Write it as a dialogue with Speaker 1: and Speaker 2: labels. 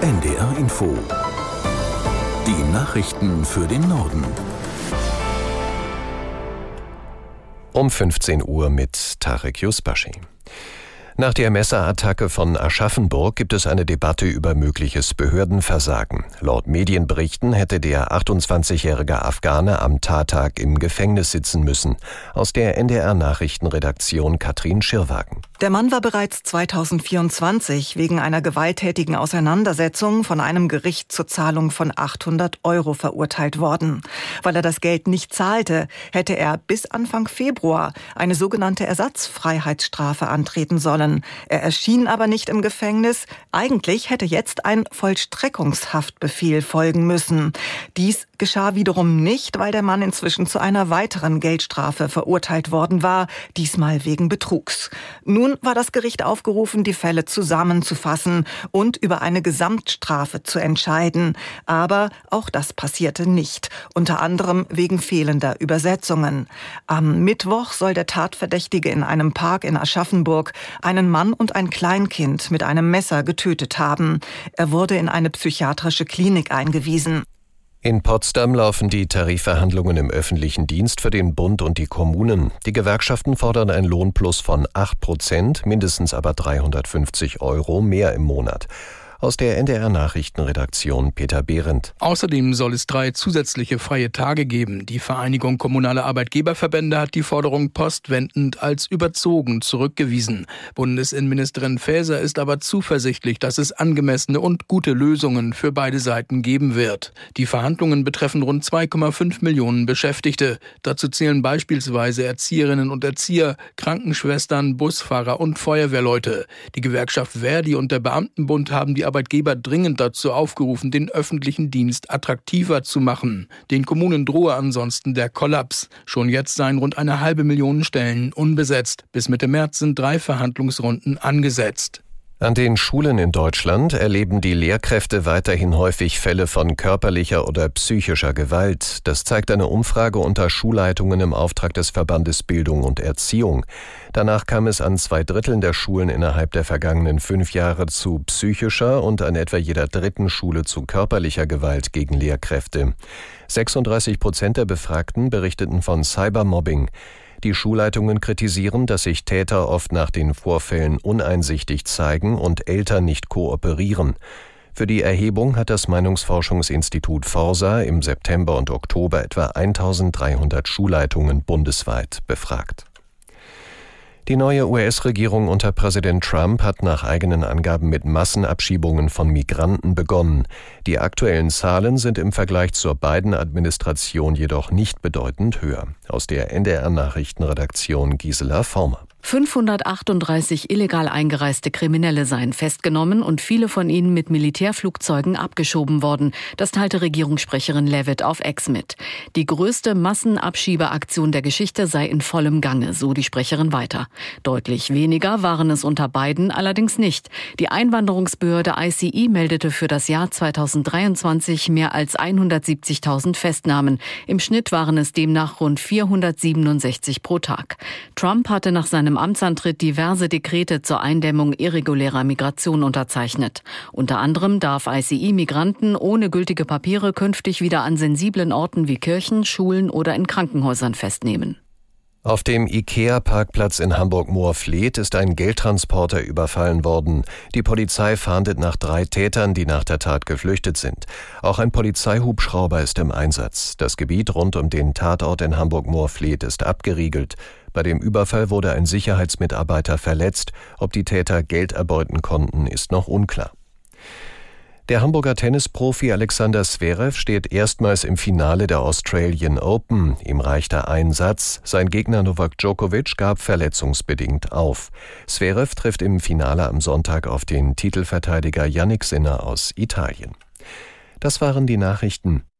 Speaker 1: NDR Info. Die Nachrichten für den Norden.
Speaker 2: Um 15 Uhr mit Tarek Yusbashi. Nach der Messerattacke von Aschaffenburg gibt es eine Debatte über mögliches Behördenversagen. Laut Medienberichten hätte der 28-jährige Afghane am Tattag im Gefängnis sitzen müssen. Aus der NDR-Nachrichtenredaktion Katrin Schirwagen.
Speaker 3: Der Mann war bereits 2024 wegen einer gewalttätigen Auseinandersetzung von einem Gericht zur Zahlung von 800 € verurteilt worden. Weil er das Geld nicht zahlte, hätte er bis Anfang Februar eine sogenannte Ersatzfreiheitsstrafe antreten sollen. Er erschien aber nicht im Gefängnis. Eigentlich hätte jetzt ein Vollstreckungshaftbefehl folgen müssen. Dies geschah wiederum nicht, weil der Mann inzwischen zu einer weiteren Geldstrafe verurteilt worden war, diesmal wegen Betrugs. Nun war das Gericht aufgerufen, die Fälle zusammenzufassen und über eine Gesamtstrafe zu entscheiden. Aber auch das passierte nicht, unter anderem wegen fehlender Übersetzungen. Am Mittwoch soll der Tatverdächtige in einem Park in Aschaffenburg einen Mann und ein Kleinkind mit einem Messer getötet haben. Er wurde in eine psychiatrische Klinik eingewiesen.
Speaker 2: In Potsdam laufen die Tarifverhandlungen im öffentlichen Dienst für den Bund und die Kommunen. Die Gewerkschaften fordern ein Lohnplus von 8%, mindestens aber 350 € mehr im Monat. Aus der NDR-Nachrichtenredaktion Peter Behrendt.
Speaker 4: Außerdem soll es 3 zusätzliche freie Tage geben. Die Vereinigung Kommunale Arbeitgeberverbände hat die Forderung postwendend als überzogen zurückgewiesen. Bundesinnenministerin Faeser ist aber zuversichtlich, dass es angemessene und gute Lösungen für beide Seiten geben wird. Die Verhandlungen betreffen rund 2,5 Millionen Beschäftigte. Dazu zählen beispielsweise Erzieherinnen und Erzieher, Krankenschwestern, Busfahrer und Feuerwehrleute. Die Gewerkschaft ver.di und der Beamtenbund haben die Arbeitgeber dringend dazu aufgerufen, den öffentlichen Dienst attraktiver zu machen. Den Kommunen drohe ansonsten der Kollaps. Schon jetzt seien rund 500.000 Stellen unbesetzt. Bis Mitte März sind 3 Verhandlungsrunden angesetzt.
Speaker 2: An den Schulen in Deutschland erleben die Lehrkräfte weiterhin häufig Fälle von körperlicher oder psychischer Gewalt. Das zeigt eine Umfrage unter Schulleitungen im Auftrag des Verbandes Bildung und Erziehung. Danach kam es an 2/3 der Schulen innerhalb der vergangenen 5 Jahre zu psychischer und an etwa jeder 3. Schule zu körperlicher Gewalt gegen Lehrkräfte. 36% der Befragten berichteten von Cybermobbing. Die Schulleitungen kritisieren, dass sich Täter oft nach den Vorfällen uneinsichtig zeigen und Eltern nicht kooperieren. Für die Erhebung hat das Meinungsforschungsinstitut Forsa im September und Oktober etwa 1300 Schulleitungen bundesweit befragt. Die neue US-Regierung unter Präsident Trump hat nach eigenen Angaben mit Massenabschiebungen von Migranten begonnen. Die aktuellen Zahlen sind im Vergleich zur Biden-Administration jedoch nicht bedeutend höher. Aus der NDR-Nachrichtenredaktion Gisela Former.
Speaker 5: 538 illegal eingereiste Kriminelle seien festgenommen und viele von ihnen mit Militärflugzeugen abgeschoben worden. Das teilte Regierungssprecherin Leavitt auf X mit. Die größte Massenabschiebeaktion der Geschichte sei in vollem Gange, so die Sprecherin weiter. Deutlich weniger waren es unter Biden allerdings nicht. Die Einwanderungsbehörde ICE meldete für das Jahr 2023 mehr als 170.000 Festnahmen. Im Schnitt waren es demnach rund 467 pro Tag. Trump hatte nach seinem Amtsantritt diverse Dekrete zur Eindämmung irregulärer Migration unterzeichnet. Unter anderem darf ICE Migranten ohne gültige Papiere künftig wieder an sensiblen Orten wie Kirchen, Schulen oder in Krankenhäusern festnehmen.
Speaker 2: Auf dem IKEA-Parkplatz in Hamburg-Moorfleet ist ein Geldtransporter überfallen worden. Die Polizei fahndet nach 3 Tätern, die nach der Tat geflüchtet sind. Auch ein Polizeihubschrauber ist im Einsatz. Das Gebiet rund um den Tatort in Hamburg-Moorfleet ist abgeriegelt. Bei dem Überfall wurde ein Sicherheitsmitarbeiter verletzt. Ob die Täter Geld erbeuten konnten, ist noch unklar. Der Hamburger Tennisprofi Alexander Zverev steht erstmals im Finale der Australian Open. Ihm reichte ein Satz. Sein Gegner Novak Djokovic gab verletzungsbedingt auf. Zverev trifft im Finale am Sonntag auf den Titelverteidiger Jannik Sinner aus Italien. Das waren die Nachrichten.